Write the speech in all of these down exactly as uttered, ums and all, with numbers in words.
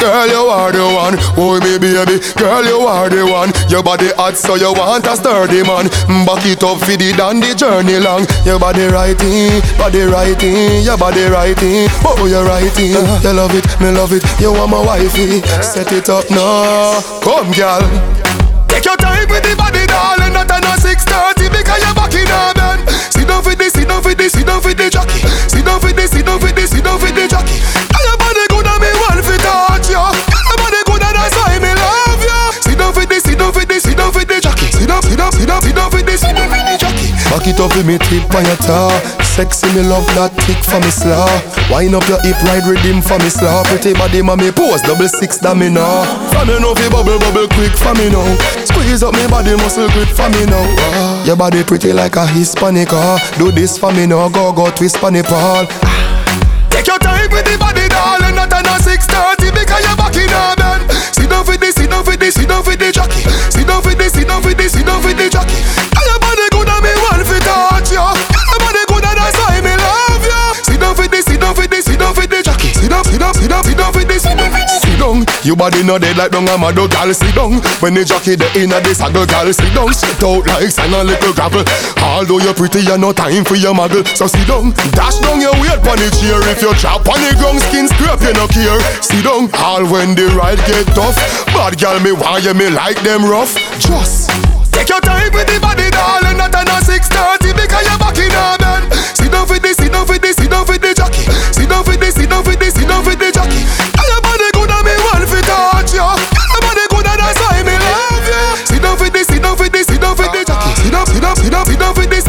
Girl, you are the one. Oh, me baby, girl, you are the one. Your body hot, so you want a sturdy man. Back it up for the down the journey long. Your body righty, body righty, your body righty. Oh, you're righty. Uh, you love it, me love it. You want my wifey. Set it up now. Come, girl. Take your time with the body, darling. Not on a six thirty because you're back in a bed. Sit down for this, sit down for this, sit down for the jockey. Sit down for this, sit down for this, sit down for the jockey. Your body good and me want to touch you. Your body good and that's why me love you. Sit down for this, sit down for this, sit down for the jockey. Sit down, sit down, sit down, sit down for this, sit down for the jockey. Back it up with me tip on your tar. Sexy me love that kick for me slaw. Wind up your hip, ride rhythm for me slaw. Pretty body mommy pose, double six that me now. For me know fi bubble bubble quick for me now. Squeeze up me body muscle grip for me now. uh, Your body pretty like a Hispanic uh. Do this for me now, go go twist for me Paul. Take your time with the body darling. Not on a six thirty because you're back in a bed. Sit down for this, sit down for this, sit down for the jockey. Sit down for this, sit down for this, sit down for the jockey. Your body good and me want to touch you. Your body good and that's why me love you. Sit down for this, sit down for this, sit down for the jockey. Sit down, sit down, sit down, sit down for this, sit down for this. Sit down, your body no dead like down a mad gal. Sit down, when the jockey the inna the saddle gal. Sit down, sit out like sand a little gravel. Although you're pretty, you no time for your muggle. So sit down, dash down your weight pon the chair. If you chop on the ground, skin scrape you no care. Sit down, all when the ride get tough. Bad gal me want you me like them rough. Just take your time with the body darling. Not on a six thirty because you're back in a bed. Sit down for this, sit down for this, sit down for the jockey. Sit down for this, sit down for this, sit down for the jockey. Your body good and me want to touch you. Your body good and that's why me love you. Sit down for this, sit down for this, sit down for the jockey. Sit down, sit down, sit down, sit down for this.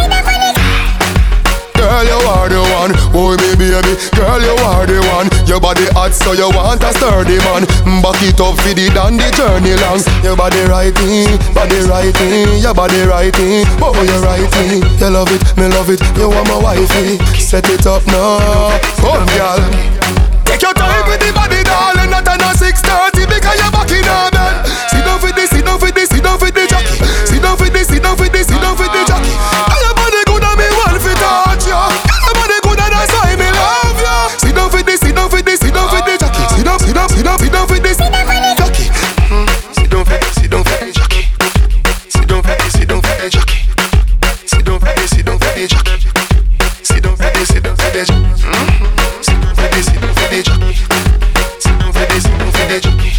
Girl, you are the one. Oh, me baby, girl, you are the one. Your body hot, so you want a sturdy man. Back it up for the down the journey long. Your body righty, body righty, your body righty. Oh, you're righty. You love it, me love it. You want my wifey. Set it up now. Come, girl. Take your time with the body, darling. Not on a six thirty because you're back in a bed. Sit down for this, sit down for this, sit down for the jockey. Sit down for this, sit down for this, sit down for the jockey. Your body good and me want to touch you. Your body good and that's why me love you. Sit down for this, sit down for this, sit down for the jockey. Sit down, sit down, sit down, sit down for this jockey. Sit down for this, sit down for the jockey. Sit down for this, sit down for the jockey. Sit down for this, sit down for the jockey. Sit down for this, sit down for the jockey. Sit down for this, sit down for the jockey. Sit down for this, sit down for the jockey.